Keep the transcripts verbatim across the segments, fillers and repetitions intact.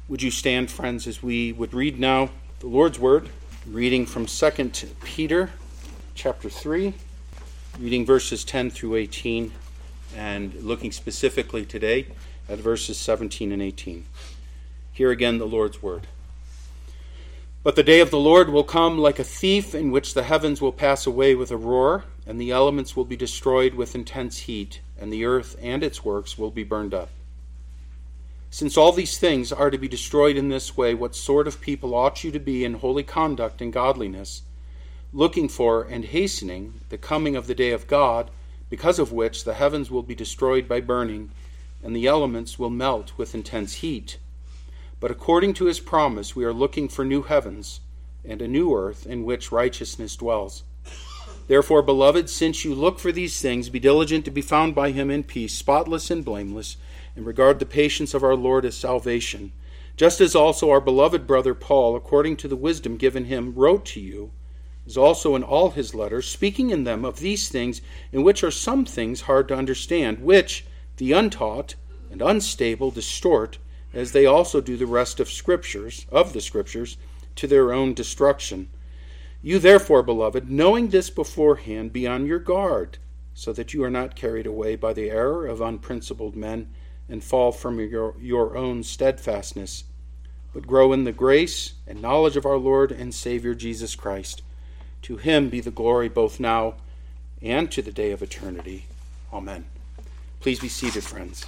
Would you stand, friends, as we would read now the Lord's Word, reading from Second Peter chapter three, reading verses ten through eighteen, and looking specifically today at verses seventeen and eighteen. Here again the Lord's Word. But the day of the Lord will come like a thief, in which the heavens will pass away with a roar, and the elements will be destroyed with intense heat, and the earth and its works will be burned up. Since all these things are to be destroyed in this way, what sort of people ought you to be in holy conduct and godliness, looking for and hastening the coming of the day of God, because of which the heavens will be destroyed by burning, and the elements will melt with intense heat? But according to his promise, we are looking for new heavens and a new earth in which righteousness dwells. Therefore, beloved, since you look for these things, be diligent to be found by him in peace, spotless and blameless, and regard the patience of our Lord as salvation, just as also our beloved brother Paul, according to the wisdom given him, wrote to you, as also in all his letters, speaking in them of these things, in which are some things hard to understand, which the untaught and unstable distort, as they also do the rest of scriptures, of the scriptures, to their own destruction. You therefore, beloved, knowing this beforehand, be on your guard, so that you are not carried away by the error of unprincipled men, and fall from your, your own steadfastness, but grow in the grace and knowledge of our Lord and Savior Jesus Christ. To him be the glory both now and to the day of eternity. Amen. Please be seated, friends.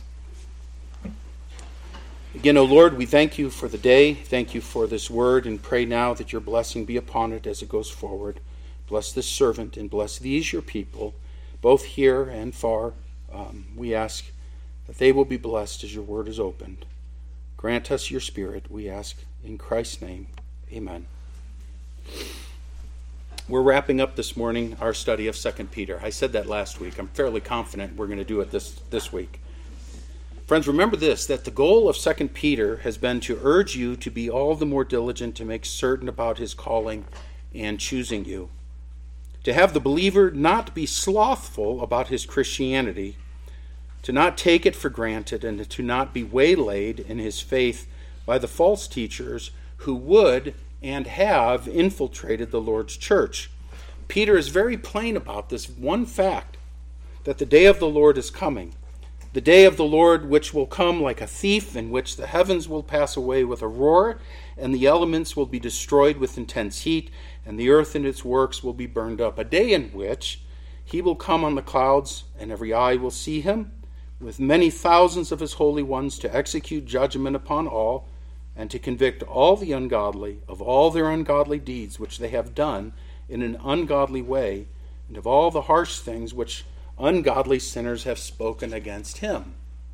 Again, O Lord, we thank you for the day. Thank you for this word, and pray now that your blessing be upon it as it goes forward. Bless this servant and bless these your people, both here and far. Um, we ask that they will be blessed as your word is opened. Grant us your Spirit, we ask in Christ's name. Amen. We're wrapping up this morning our study of Second Peter. I said that last week. I'm fairly confident we're going to do it this, this week. Friends, remember this, that the goal of Second Peter has been to urge you to be all the more diligent to make certain about his calling and choosing you. To have the believer not be slothful about his Christianity, to not take it for granted, and to not be waylaid in his faith by the false teachers who would and have infiltrated the Lord's church. Peter is very plain about this one fact, that the day of the Lord is coming. The day of the Lord which will come like a thief, in which the heavens will pass away with a roar, and the elements will be destroyed with intense heat, and the earth and its works will be burned up. A day in which he will come on the clouds, and every eye will see him, with many thousands of his holy ones, to execute judgment upon all, and to convict all the ungodly of all their ungodly deeds which they have done in an ungodly way, and of all the harsh things which ungodly sinners have spoken against him.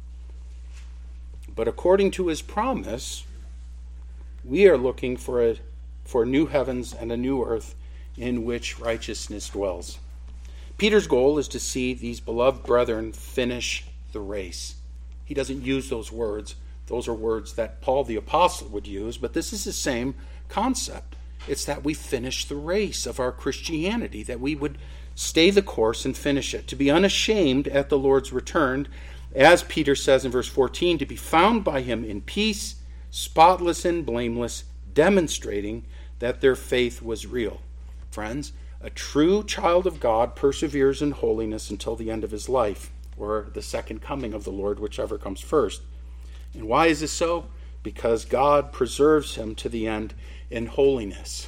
But according to his promise, we are looking for a for new heavens and a new earth in which righteousness dwells. Peter's goal is to see these beloved brethren finish the race. He doesn't use those words. Those are words that Paul the Apostle would use, but this is the same concept. It's that we finish the race of our Christianity, that we would stay the course and finish it, to be unashamed at the Lord's return, as Peter says in verse fourteen, to be found by him in peace, spotless and blameless, demonstrating that their faith was real. Friends, a true child of God perseveres in holiness until the end of his life, or the second coming of the Lord, whichever comes first. And why is this so? Because God preserves him to the end in holiness.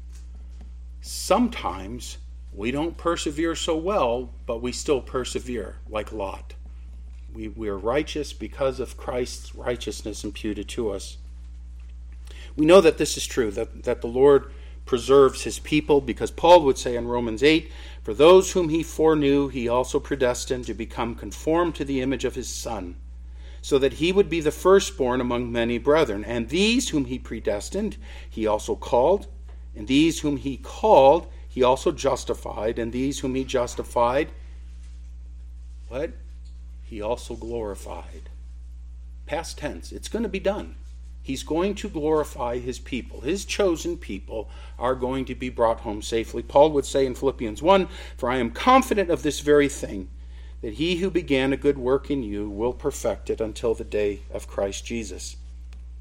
Sometimes we don't persevere so well, but we still persevere, like Lot. We, we are righteous because of Christ's righteousness imputed to us. We know that this is true, that, that the Lord preserves his people, because Paul would say in Romans eight, for those whom he foreknew, he also predestined to become conformed to the image of his Son, so that he would be the firstborn among many brethren. And these whom he predestined, he also called, and these whom he called, he also justified, and these whom he justified, what? He also glorified. Past tense, it's going to be done. He's going to glorify his people. His chosen people are going to be brought home safely. Paul would say in Philippians one, for I am confident of this very thing, that he who began a good work in you will perfect it until the day of Christ Jesus.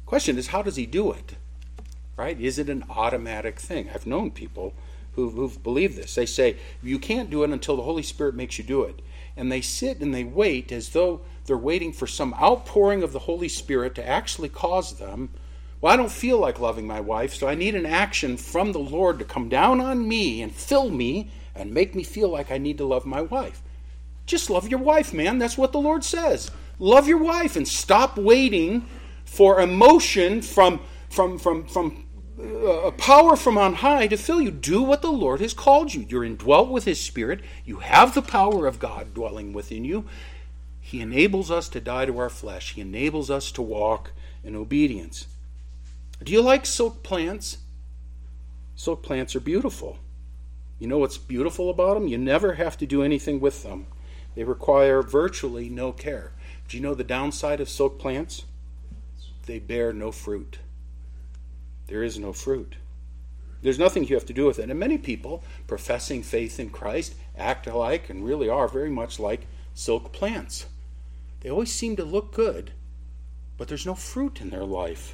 Question is, how does he do it? Right? Is it an automatic thing? I've known people who've, who've believed this. They say, you can't do it until the Holy Spirit makes you do it. And they sit and they wait as though they're waiting for some outpouring of the Holy Spirit to actually cause them, well, I don't feel like loving my wife, so I need an action from the Lord to come down on me and fill me and make me feel like I need to love my wife. Just love your wife, man. That's what the Lord says. Love your wife and stop waiting for emotion from, from, from, from uh, power from on high to fill you. Do what the Lord has called you. You're indwelt with His Spirit. You have the power of God dwelling within you. He enables us to die to our flesh. He enables us to walk in obedience. Do you like silk plants? Silk plants are beautiful. You know what's beautiful about them? You never have to do anything with them. They require virtually no care. Do you know the downside of silk plants? They bear no fruit. There is no fruit. There's nothing you have to do with it. And many people professing faith in Christ act like and really are very much like silk plants. They always seem to look good, but there's no fruit in their life.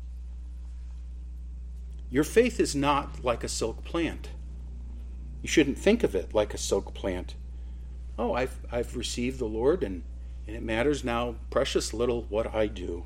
Your faith is not like a silk plant. You shouldn't think of it like a silk plant. Oh, I've I've received the Lord, and, and it matters now, precious little, what I do.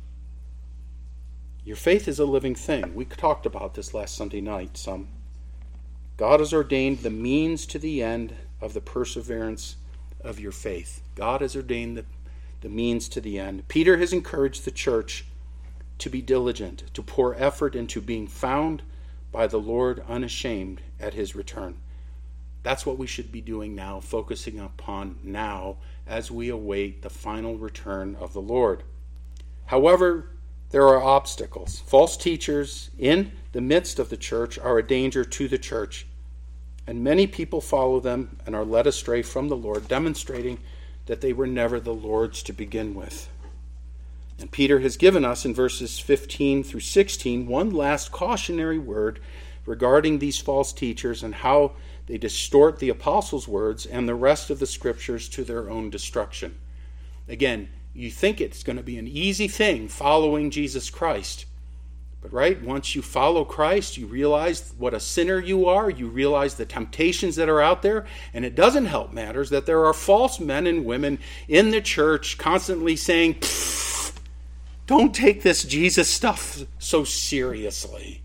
Your faith is a living thing. We talked about this last Sunday night some. God has ordained the means to the end of the perseverance of your faith. God has ordained the, the means to the end. Peter has encouraged the church to be diligent, to pour effort into being found by the Lord unashamed at His return. That's what we should be doing now, focusing upon now as we await the final return of the Lord. However, there are obstacles. False teachers in the midst of the church are a danger to the church, and many people follow them and are led astray from the Lord, demonstrating that they were never the Lord's to begin with. And Peter has given us in verses fifteen through sixteen one last cautionary word regarding these false teachers and how they distort the apostles' words and the rest of the scriptures to their own destruction. Again, you think it's going to be an easy thing following Jesus Christ. But right, once you follow Christ, you realize what a sinner you are. You realize the temptations that are out there. And it doesn't help matters that there are false men and women in the church constantly saying, don't take this Jesus stuff so seriously.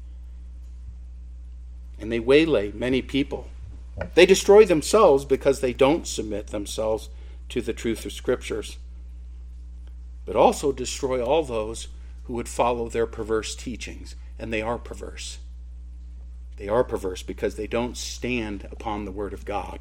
And they waylay many people. They destroy themselves because they don't submit themselves to the truth of Scriptures, but also destroy all those who would follow their perverse teachings. And they are perverse. They are perverse because they don't stand upon the Word of God.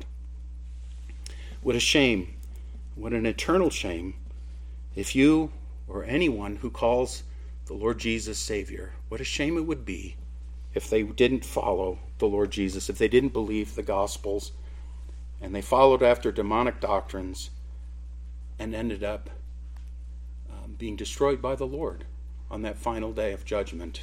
What a shame, what an eternal shame, if you or anyone who calls the Lord Jesus Savior, what a shame it would be if they didn't follow the Lord Jesus, if they didn't believe the Gospels, and they followed after demonic doctrines and ended up um, being destroyed by the Lord on that final day of judgment.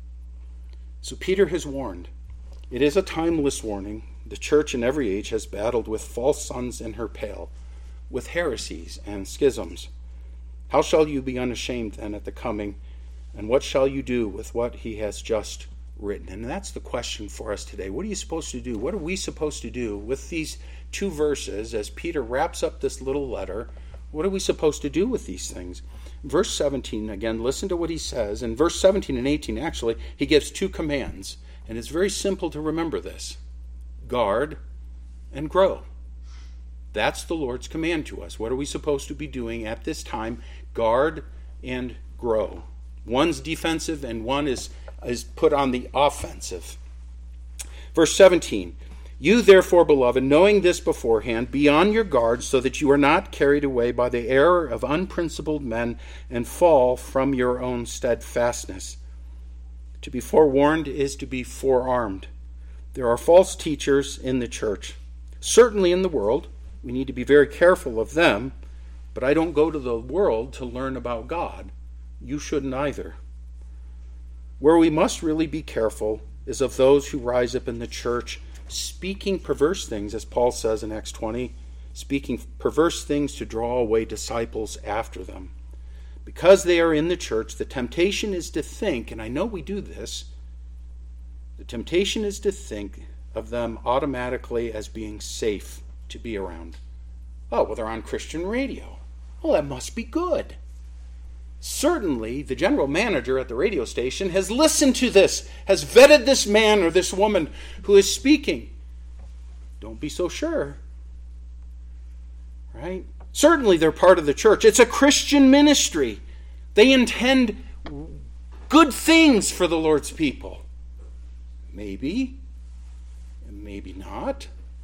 So Peter has warned. It is a timeless warning. The church in every age has battled with false sons in her pale, with heresies and schisms. How shall you be unashamed then at the coming? And what shall you do with what he has just written? And that's the question for us today. What are you supposed to do? What are we supposed to do with these two verses as Peter wraps up this little letter? What are we supposed to do with these things? Verse seventeen, again, listen to what he says. In verse seventeen and eighteen, actually, he gives two commands. And it's very simple to remember this. Guard and grow. That's the Lord's command to us. What are we supposed to be doing at this time? Guard and grow. One's defensive and one is, is put on the offensive. Verse seventeen, you therefore, beloved, knowing this beforehand, be on your guard so that you are not carried away by the error of unprincipled men and fall from your own steadfastness. To be forewarned is to be forearmed. There are false teachers in the church, certainly in the world. We need to be very careful of them, but I don't go to the world to learn about God. You shouldn't either. Where we must really be careful is of those who rise up in the church speaking perverse things, as Paul says in Acts twenty, speaking perverse things to draw away disciples after them. because they are in the church, the temptation is to think, and I know we do this, the temptation is to think of them automatically as being safe to be around. Oh, well, they're on Christian radio. Well, that must be good. Certainly, the general manager at the radio station has listened to this, has vetted this man or this woman who is speaking. Don't be so sure. Right? Certainly, they're part of the church. It's a Christian ministry. They intend good things for the Lord's people. Maybe, and maybe not.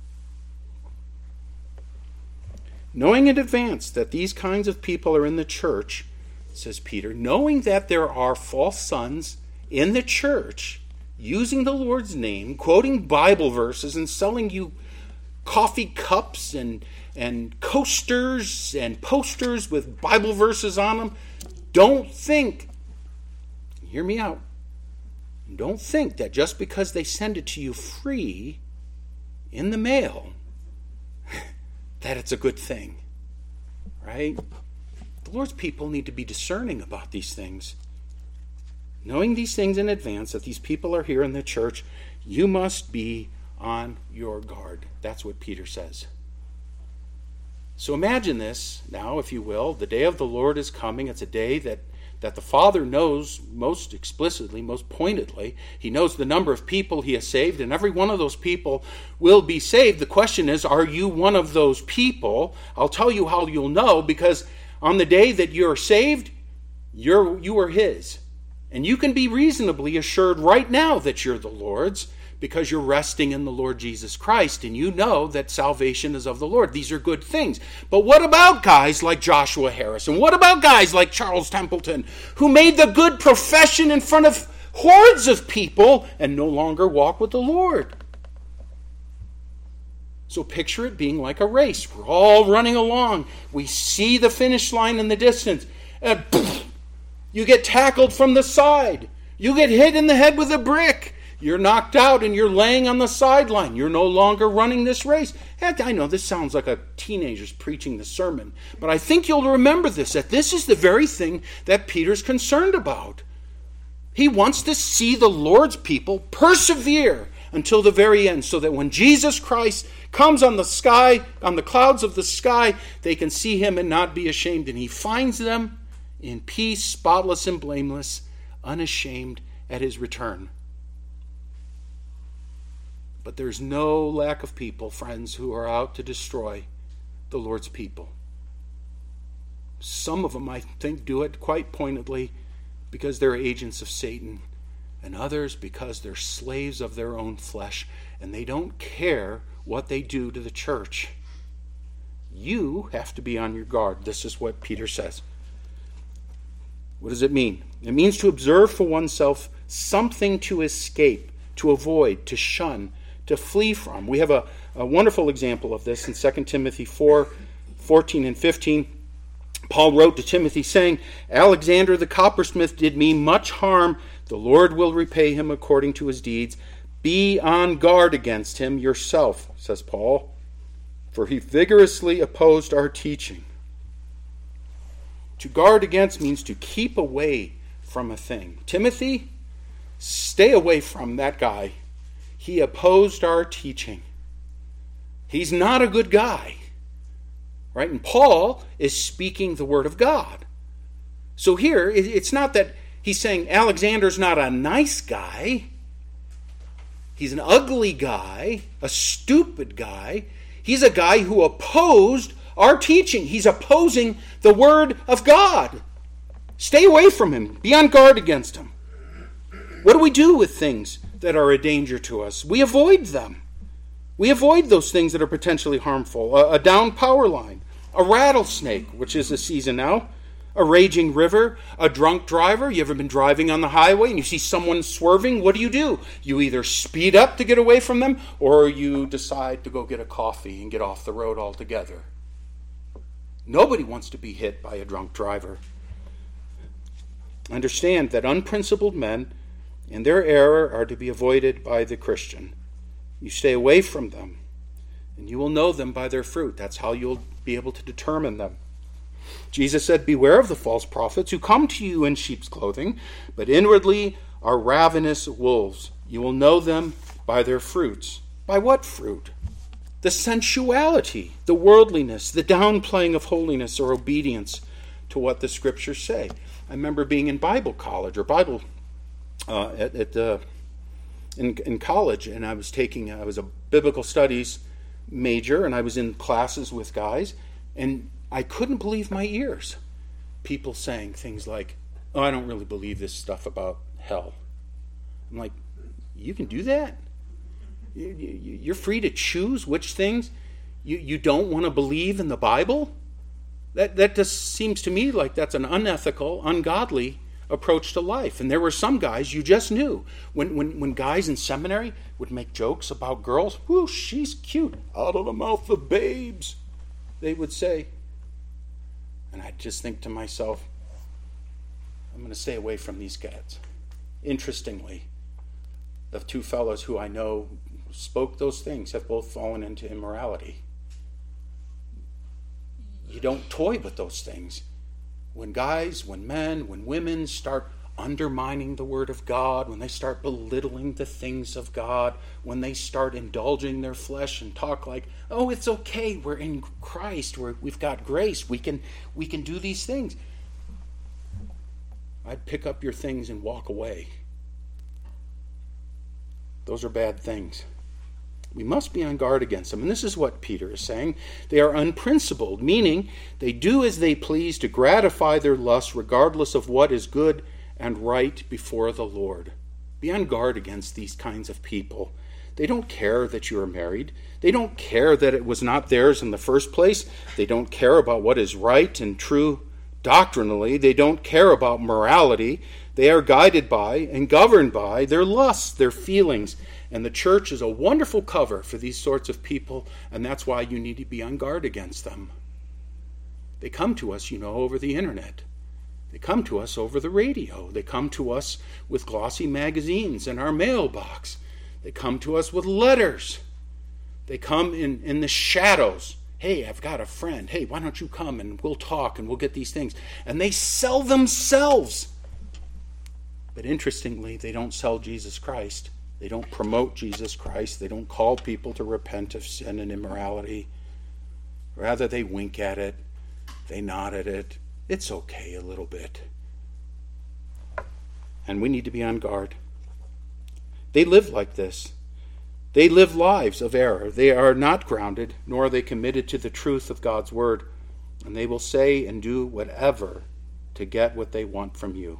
Knowing in advance that these kinds of people are in the church, says Peter, knowing that there are false sons in the church using the Lord's name, quoting Bible verses and selling you coffee cups and, and coasters and posters with Bible verses on them, don't think, hear me out, don't think that just because they send it to you free in the mail, that it's a good thing, right? The Lord's people need to be discerning about these things. Knowing these things in advance, that these people are here in the church, you must be on your guard. That's what Peter says. So imagine this now, if you will. The day of the Lord is coming. It's a day that, that the Father knows most explicitly, most pointedly. He knows the number of people he has saved, and every one of those people will be saved. The question is, are you one of those people? I'll tell you how you'll know, because on the day that you're saved, you're, you are his. And you can be reasonably assured right now that you're the Lord's, because you're resting in the Lord Jesus Christ, and you know that salvation is of the Lord. These are good things. But what about guys like Joshua Harris? And what about guys like Charles Templeton, who made the good profession in front of hordes of people and no longer walk with the Lord? So picture it being like a race. We're all running along. We see the finish line in the distance. And poof, you get tackled from the side. You get hit in the head with a brick. You're knocked out and you're laying on the sideline. You're no longer running this race. And I know this sounds like a teenager's preaching the sermon, but I think you'll remember this, that this is the very thing that Peter's concerned about. He wants to see the Lord's people persevere until the very end, so that when Jesus Christ comes on the sky, on the clouds of the sky, they can see him and not be ashamed. And he finds them in peace, spotless and blameless, unashamed at his return. But there's no lack of people, friends, who are out to destroy the Lord's people. Some of them, I think, do it quite pointedly because they're agents of Satan, and others because they're slaves of their own flesh, and they don't care what they do to the church. You have to be on your guard. This is what Peter says. What does it mean? It means to observe for oneself something to escape, to avoid, to shun, to flee from. We have a, a wonderful example of this in Second Timothy four, fourteen and fifteen. Paul wrote to Timothy saying, Alexander the coppersmith did me much harm. The Lord will repay him according to his deeds. Be on guard against him yourself, says Paul, for he vigorously opposed our teaching. To guard against means to keep away from a thing. Timothy, stay away from that guy. He opposed our teaching. He's not a good guy. Right? And Paul is speaking the word of God. So here, it's not that he's saying Alexander's not a nice guy. He's an ugly guy, a stupid guy. He's a guy who opposed our teaching. He's opposing the word of God. Stay away from him. Be on guard against him. What do we do with things that are a danger to us? We avoid them. We avoid those things that are potentially harmful. A, a down power line, a rattlesnake, which is the season now, a raging river, a drunk driver. You ever been driving on the highway and you see someone swerving? What do you do? You either speed up to get away from them, or you decide to go get a coffee and get off the road altogether. Nobody wants to be hit by a drunk driver. Understand that unprincipled men and their error are to be avoided by the Christian. You stay away from them, and you will know them by their fruit. That's how you'll be able to determine them. Jesus said, "Beware of the false prophets who come to you in sheep's clothing, but inwardly are ravenous wolves. You will know them by their fruits." By what fruit? The sensuality, the worldliness, the downplaying of holiness or obedience to what the Scriptures say. I remember being in Bible college or Bible uh, at, at the in, in college, and I was taking I was a biblical studies major, and I was in classes with guys, and I couldn't believe my ears. People saying things like, "Oh, I don't really believe this stuff about hell." I'm like, you can do that? You're free to choose which things you, you don't want to believe in the Bible? That that just seems to me like that's an unethical, ungodly approach to life. And there were some guys you just knew. When when, when guys in seminary would make jokes about girls, "Whoo, she's cute, out of the mouth of babes," they would say. And I'd just think to myself, I'm going to stay away from these guys. Interestingly, the two fellows who I know spoke those things have both fallen into immorality. You don't toy with those things. When guys, when men, when women start undermining the Word of God, when they start belittling the things of God, when they start indulging their flesh and talk like, "Oh, it's okay, we're in Christ, we're, we've got grace, we can we can do these things," I'd pick up your things and walk away. Those are bad things. We must be on guard against them. And this is what Peter is saying. They are unprincipled, meaning they do as they please to gratify their lusts regardless of what is good and right before the Lord. Be on guard against these kinds of people. They don't care that you are married. They don't care that it was not theirs in the first place. They don't care about what is right and true doctrinally. They don't care about morality. They are guided by and governed by their lusts, their feelings. And the church is a wonderful cover for these sorts of people, and that's why you need to be on guard against them. They come to us, you know, over the internet. They come to us over the radio. They come to us with glossy magazines in our mailbox. They come to us with letters. They come in, in the shadows. "Hey, I've got a friend. Hey, why don't you come and we'll talk and we'll get these things." And they sell themselves. But interestingly, they don't sell Jesus Christ. They don't promote Jesus Christ. They don't call people to repent of sin and immorality. Rather, they wink at it. They nod at it. It's okay a little bit. And we need to be on guard. They live like this. They live lives of error. They are not grounded, nor are they committed to the truth of God's word. And they will say and do whatever to get what they want from you.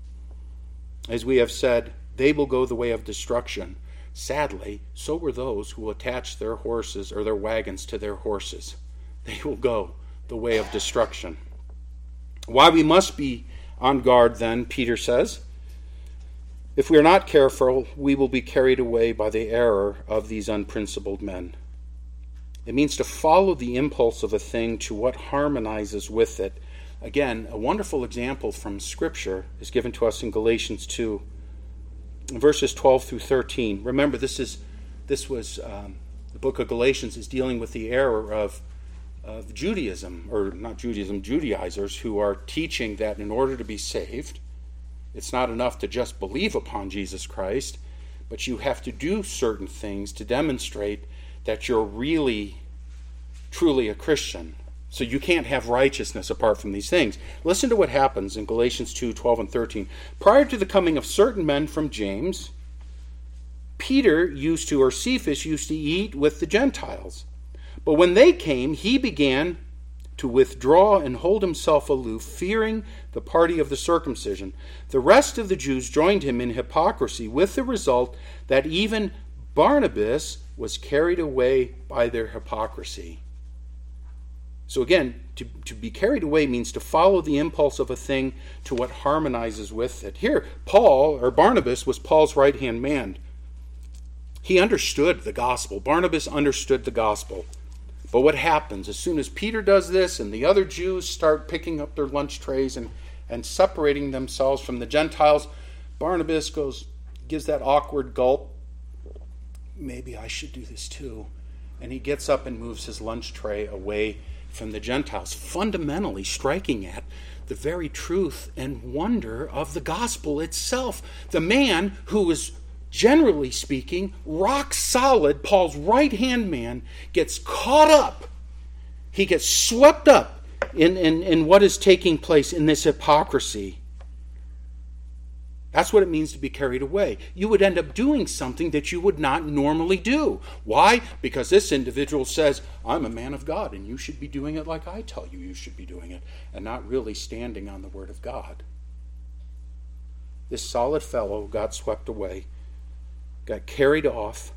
As we have said, they will go the way of destruction. Sadly, so were those who attach their horses or their wagons to their horses. They will go the way of destruction. Why we must be on guard then, Peter says. If we are not careful, we will be carried away by the error of these unprincipled men. It means to follow the impulse of a thing to what harmonizes with it. Again, a wonderful example from Scripture is given to us in Galatians two, verses twelve through thirteen. Remember, this is this was um, the book of Galatians is dealing with the error of, of Judaism, or not Judaism, Judaizers who are teaching that in order to be saved, it's not enough to just believe upon Jesus Christ, but you have to do certain things to demonstrate that you're really, truly a Christian. So you can't have righteousness apart from these things. Listen to what happens in Galatians two, twelve and thirteen. Prior to the coming of certain men from James, Peter used to, or Cephas used to eat with the Gentiles. But when they came, he began to withdraw and hold himself aloof, fearing the party of the circumcision. The rest of the Jews joined him in hypocrisy, with the result that even Barnabas was carried away by their hypocrisy. So again, to, to be carried away means to follow the impulse of a thing to what harmonizes with it. Here, Paul, or Barnabas, was Paul's right-hand man. He understood the gospel. Barnabas understood the gospel. But what happens as soon as Peter does this and the other Jews start picking up their lunch trays and, and separating themselves from the Gentiles, Barnabas goes, gives that awkward gulp. Maybe I should do this too. And he gets up and moves his lunch tray away from the Gentiles, fundamentally striking at the very truth and wonder of the gospel itself. The man who was, generally speaking, rock solid, Paul's right-hand man, gets caught up. He gets swept up in, in, in what is taking place in this hypocrisy. That's what it means to be carried away. You would end up doing something that you would not normally do. Why? Because this individual says, I'm a man of God, and you should be doing it like I tell you you should be doing it, and not really standing on the word of God. This solid fellow got swept away, got carried off.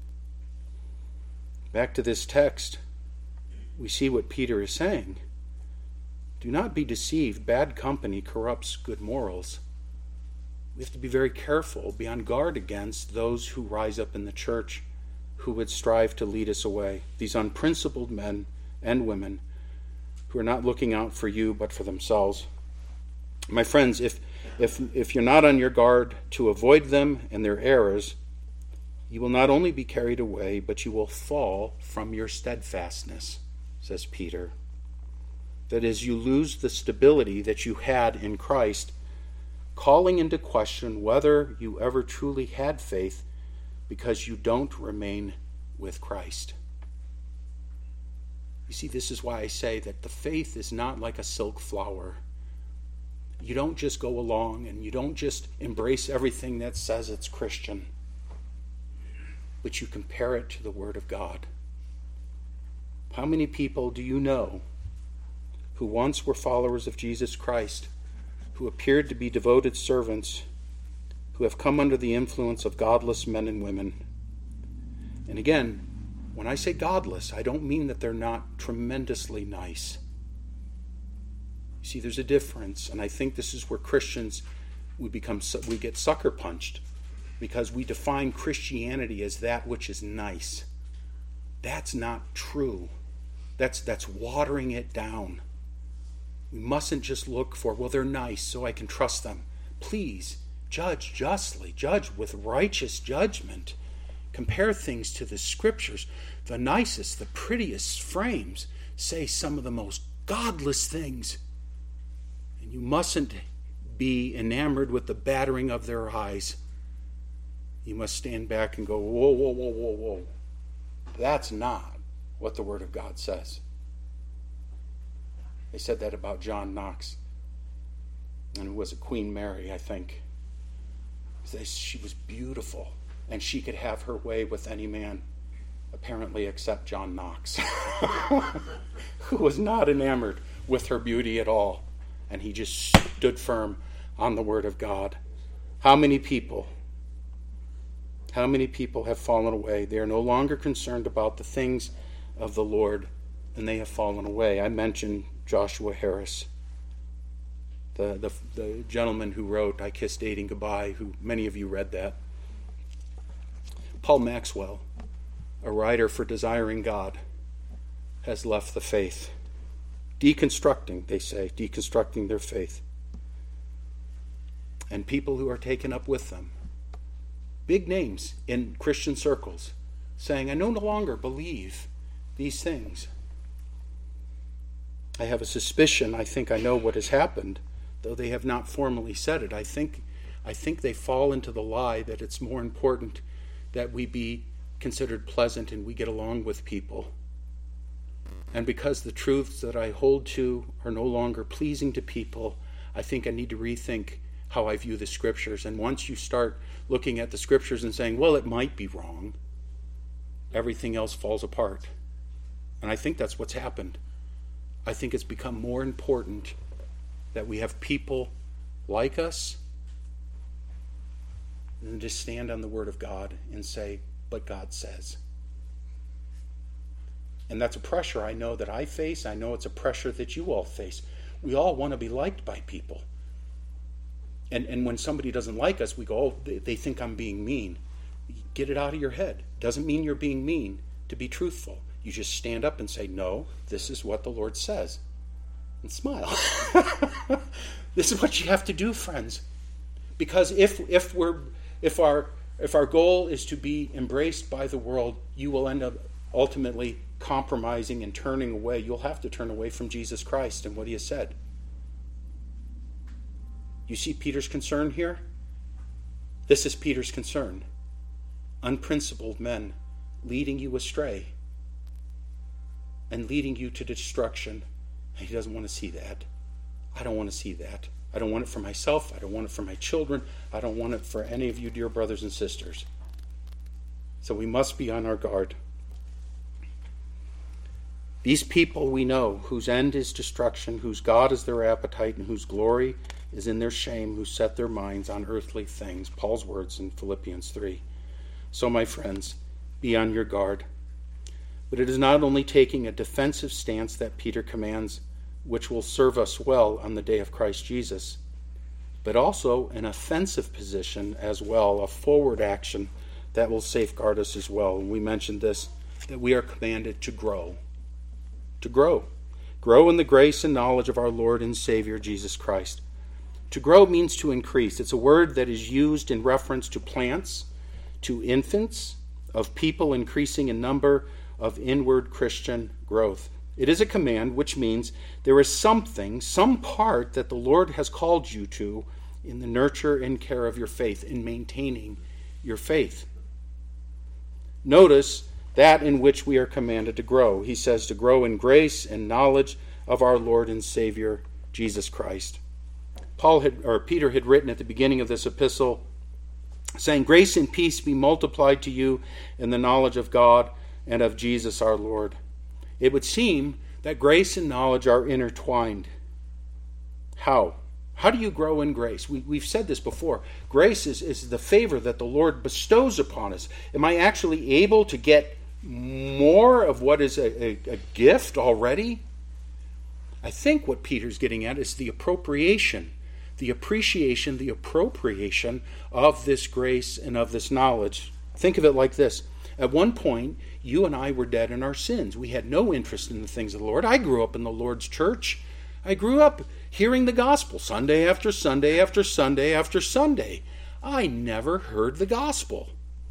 Back to this text, we see what Peter is saying. Do not be deceived. Bad company corrupts good morals. We have to be very careful, be on guard against those who rise up in the church who would strive to lead us away. These unprincipled men and women who are not looking out for you but for themselves. My friends, if if if you're not on your guard to avoid them and their errors, you will not only be carried away, but you will fall from your steadfastness, says Peter. That is, you lose the stability that you had in Christ, calling into question whether you ever truly had faith because you don't remain with Christ. You see, this is why I say that the faith is not like a silk flower. You don't just go along and you don't just embrace everything that says it's Christian, but you compare it to the Word of God. How many people do you know who once were followers of Jesus Christ, who appeared to be devoted servants, who have come under the influence of godless men and women? And again, when I say godless, I don't mean that they're not tremendously nice. You see, there's a difference, and I think this is where Christians, we become, we get sucker punched, because we define Christianity as that which is nice. That's not true. That's that's watering it down. We mustn't just look for, well, they're nice, so I can trust them. Please, judge justly. Judge with righteous judgment. Compare things to the Scriptures. The nicest, the prettiest frames say some of the most godless things. And you mustn't be enamored with the battering of their eyes. You must stand back and go, whoa, whoa, whoa, whoa, whoa. That's not what the Word of God says. They said that about John Knox. And it was a Queen Mary, I think. She was beautiful, and she could have her way with any man, apparently except John Knox, who was not enamored with her beauty at all. And he just stood firm on the Word of God. How many people, how many people have fallen away? They are no longer concerned about the things of the Lord, and they have fallen away. I mentioned Joshua Harris, the, the the gentleman who wrote I Kissed Dating Goodbye, who many of you read that. Paul Maxwell, a writer for Desiring God, has left the faith. Deconstructing, they say, deconstructing their faith. And people who are taken up with them, big names in Christian circles, saying, I no longer believe these things. I have a suspicion, I think I know what has happened, though they have not formally said it. I think I think they fall into the lie that it's more important that we be considered pleasant and we get along with people. And because the truths that I hold to are no longer pleasing to people, I think I need to rethink how I view the Scriptures. And once you start looking at the Scriptures and saying, well, it might be wrong, everything else falls apart. And I think that's what's happened. I think it's become more important that we have people like us than just stand on the Word of God and say, but God says. And that's a pressure I know that I face. I know it's a pressure that you all face. We all want to be liked by people. And and when somebody doesn't like us, we go, oh, they, they think I'm being mean. Get it out of your head. Doesn't mean you're being mean to be truthful. You just stand up and say, no, this is what the Lord says. And smile. This is what you have to do, friends. Because if if we're if our if our goal is to be embraced by the world, you will end up ultimately compromising and turning away, you'll have to turn away from Jesus Christ and what he has said. You see Peter's concern here? This is Peter's concern. Unprincipled men leading you astray and leading you to destruction. And he doesn't want to see that. I don't want to see that. I don't want it for myself. I don't want it for my children. I don't want it for any of you, dear brothers and sisters. So we must be on our guard. These people we know, whose end is destruction, whose God is their appetite, and whose glory is in their shame, who set their minds on earthly things. Paul's words in Philippians three. So, my friends, be on your guard. But it is not only taking a defensive stance that Peter commands, which will serve us well on the day of Christ Jesus, but also an offensive position as well, a forward action that will safeguard us as well. And we mentioned this, that we are commanded to grow. To grow. Grow in the grace and knowledge of our Lord and Savior, Jesus Christ. To grow means to increase. It's a word that is used in reference to plants, to infants, of people increasing in number, of inward Christian growth. It is a command, which means there is something, some part that the Lord has called you to in the nurture and care of your faith, in maintaining your faith. Notice that in which we are commanded to grow. He says to grow in grace and knowledge of our Lord and Savior, Jesus Christ. Paul had, or Peter had written at the beginning of this epistle, saying, grace and peace be multiplied to you in the knowledge of God and of Jesus our Lord. It would seem that grace and knowledge are intertwined. How? How do you grow in grace? We, we've said this before. Grace is, is the favor that the Lord bestows upon us. Am I actually able to get more of what is a, a, a gift already? I think what Peter's getting at is the appropriation, the appreciation, the appropriation of this grace and of this knowledge. Think of it like this. At one point, you and I were dead in our sins. We had no interest in the things of the Lord. I grew up in the Lord's church. I grew up hearing the gospel Sunday after Sunday after Sunday after Sunday. I never heard the gospel.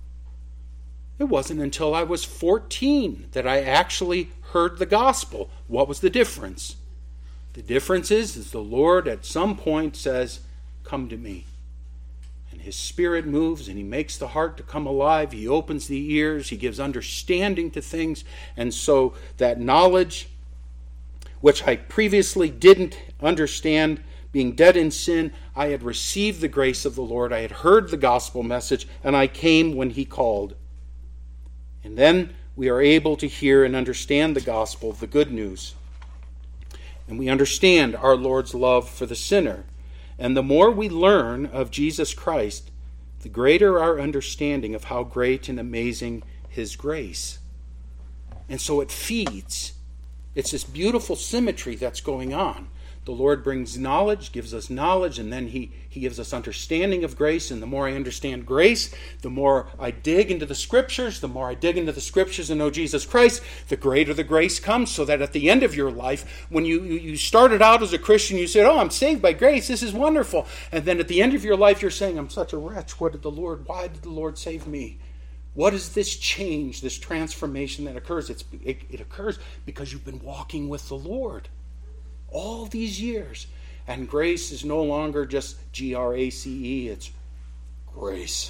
It wasn't until I was fourteen that I actually heard the gospel. What was the difference? The difference is, is the Lord at some point says, come to me. And his Spirit moves and he makes the heart to come alive. He opens the ears. He gives understanding to things. And so that knowledge, which I previously didn't understand, being dead in sin, I had received the grace of the Lord. I had heard the gospel message, and I came when he called. And then we are able to hear and understand the gospel, the good news. And we understand our Lord's love for the sinner. And the more we learn of Jesus Christ, the greater our understanding of how great and amazing his grace. And so it feeds. It's this beautiful symmetry that's going on. The Lord brings knowledge, gives us knowledge, and then he, he gives us understanding of grace. And the more I understand grace, the more I dig into the Scriptures. The more I dig into the Scriptures and know Jesus Christ, the greater the grace comes, so that at the end of your life, when you, you started out as a Christian, you said, oh, I'm saved by grace, this is wonderful. And then at the end of your life, you're saying, I'm such a wretch. What did the Lord, why did the Lord save me? What is this change, this transformation that occurs? It's, it, it occurs because you've been walking with the Lord all these years. And grace is no longer just G R A C E, it's grace.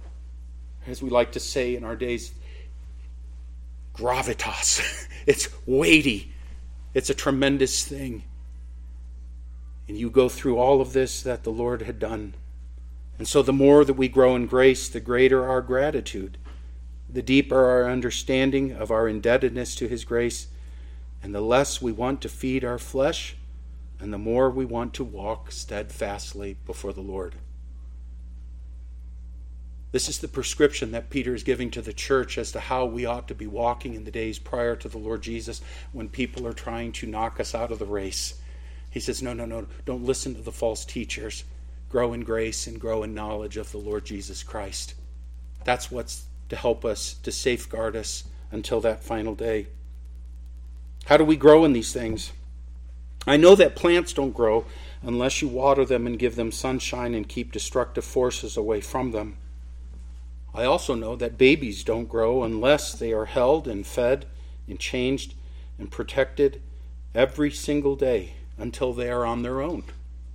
As we like to say in our days, gravitas. It's weighty. It's a tremendous thing. And you go through all of this that the Lord had done. And so the more that we grow in grace, the greater our gratitude, the deeper our understanding of our indebtedness to his grace, and the less we want to feed our flesh, and the more we want to walk steadfastly before the Lord. This is the prescription that Peter is giving to the church as to how we ought to be walking in the days prior to the Lord Jesus, when people are trying to knock us out of the race. He says, no, no, no, don't listen to the false teachers. Grow in grace and grow in knowledge of the Lord Jesus Christ. That's what's to help us, to safeguard us until that final day. How do we grow in these things? I know that plants don't grow unless you water them and give them sunshine and keep destructive forces away from them. I also know that babies don't grow unless they are held and fed and changed and protected every single day until they are on their own.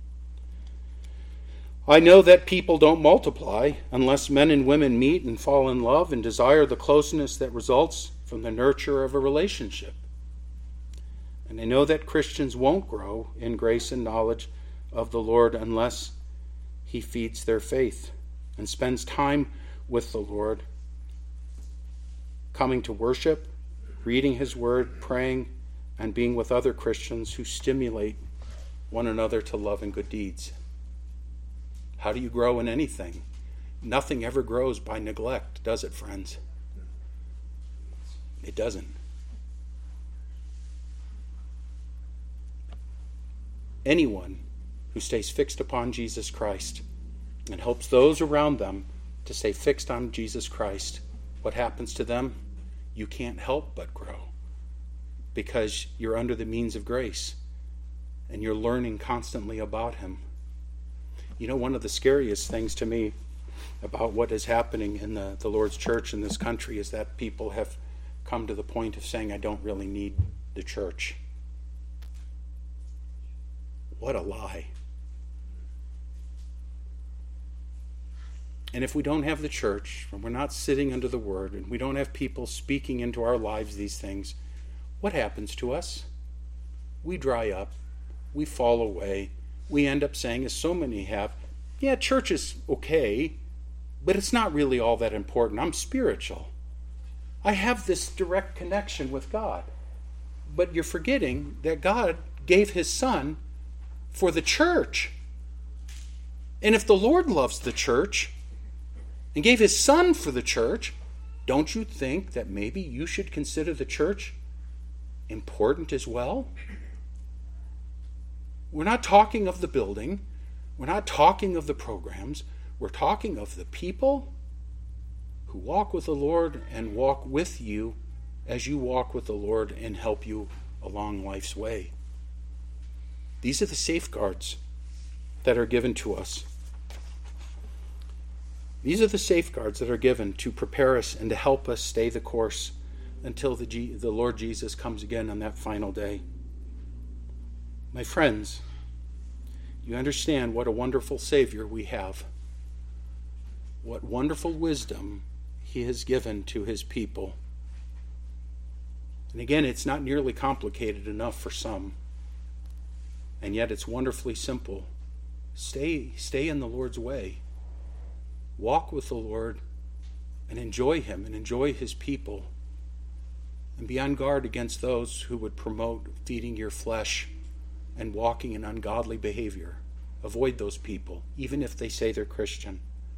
I know that people don't multiply unless men and women meet and fall in love and desire the closeness that results from the nurture of a relationship. And I know that Christians won't grow in grace and knowledge of the Lord unless He feeds their faith and spends time with the Lord, coming to worship, reading His Word, praying, and being with other Christians who stimulate one another to love and good deeds. How do you grow in anything? Nothing ever grows by neglect, does it, friends? It doesn't. Anyone who stays fixed upon Jesus Christ and helps those around them to stay fixed on Jesus Christ, what happens to them? You can't help but grow because you're under the means of grace and you're learning constantly about Him. You know, one of the scariest things to me about what is happening in the, the Lord's church in this country is that people have come to the point of saying, I don't really need the church. What a lie. And if we don't have the church, and we're not sitting under the Word, and we don't have people speaking into our lives these things, what happens to us? We dry up. We fall away. We end up saying, as so many have, yeah, church is okay, but it's not really all that important. I'm spiritual. I have this direct connection with God. But you're forgetting that God gave His Son for the church. And if the Lord loves the church and gave His Son for the church, don't you think that maybe you should consider the church important as well? We're not talking of the building. We're not talking of the programs. We're talking of the people who walk with the Lord and walk with you as you walk with the Lord and help you along life's way. These are the safeguards that are given to us. These are the safeguards that are given to prepare us and to help us stay the course until the, G- the Lord Jesus comes again on that final day. My friends, you understand what a wonderful Savior we have. What wonderful wisdom He has given to His people. And again, it's not nearly complicated enough for some. And yet it's wonderfully simple. Stay, stay in the Lord's way. Walk with the Lord and enjoy Him and enjoy His people. And be on guard against those who would promote feeding your flesh and walking in ungodly behavior. Avoid those people, even if they say they're Christian.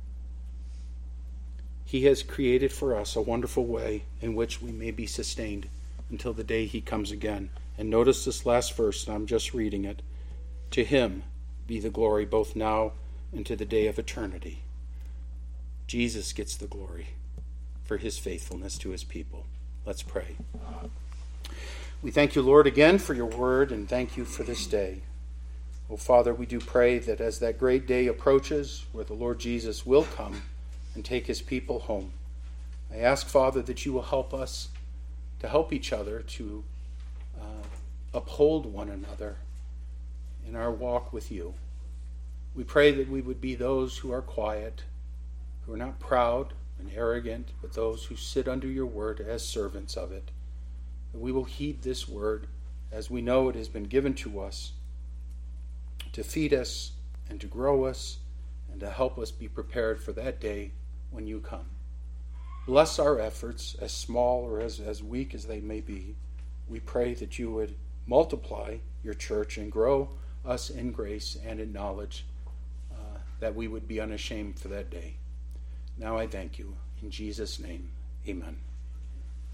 He has created for us a wonderful way in which we may be sustained until the day He comes again. And notice this last verse, and I'm just reading it. To Him be the glory both now and to the day of eternity. Jesus gets the glory for His faithfulness to His people. Let's pray. We thank you, Lord, again for your word, and thank you for this day. Oh, Father, we do pray that as that great day approaches, where the Lord Jesus will come and take His people home, I ask, Father, that you will help us to help each other to uh, uphold one another in our walk with you. We pray that we would be those who are quiet, who are not proud and arrogant, but those who sit under your word as servants of it. That we will heed this word as we know it has been given to us to feed us and to grow us and to help us be prepared for that day when you come. Bless our efforts, as small or as, as weak as they may be. We pray that you would multiply your church and grow us in grace and in knowledge, uh, that we would be unashamed for that day. Now I thank you. In Jesus' name, amen.